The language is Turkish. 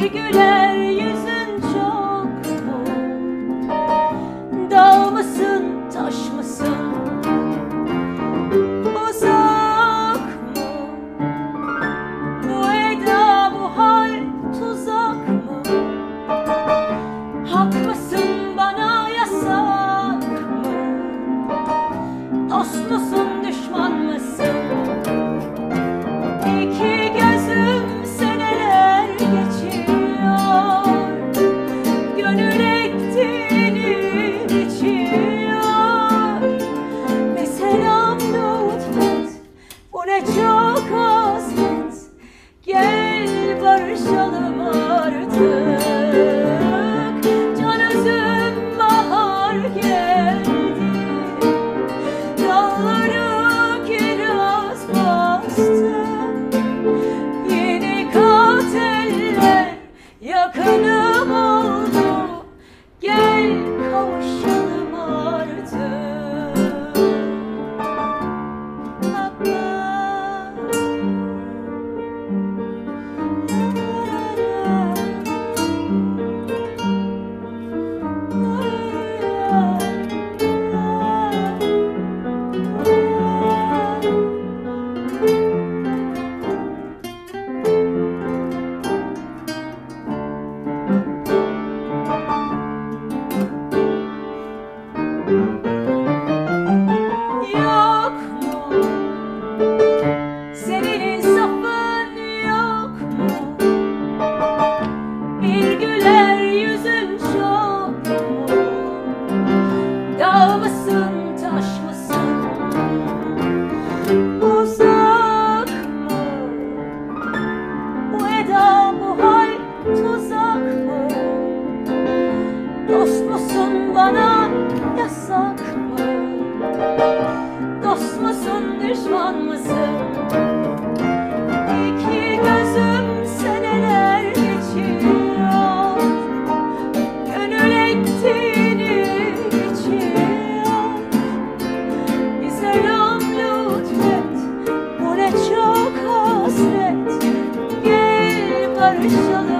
Bir güler yüzün çok mu? Dağ mısın, taş mısın? Uzak mı? Bu eda, bu hal tuzak mı? Hak mısın, bana yasak mı? Dost musun, düşman mısın? İki gözüm seneler geçiyor, gönül ektiğini biçiyor. Bir selam lütfet, bu ne çok hasret. Gel barışalım artık. Can özüm bahar geldi, dalları kiraz bastı. Yeni kateller yakınım oldu. Gel kavuşalım artık. Yok mu? Senin insafın yok mu? Bir güler yüzün çok mu? Dağ mısın, taş mısın? Uzak mı? Bu eda, bu hal tuzak mı? Dost musun, bana yasak mı? Dost musun, düşman mısın? İki gözüm seneler geçiyor, gönül ektiğini biçiyor. Bir selam lütfet, bu ne çok hasret. Gel barışalım.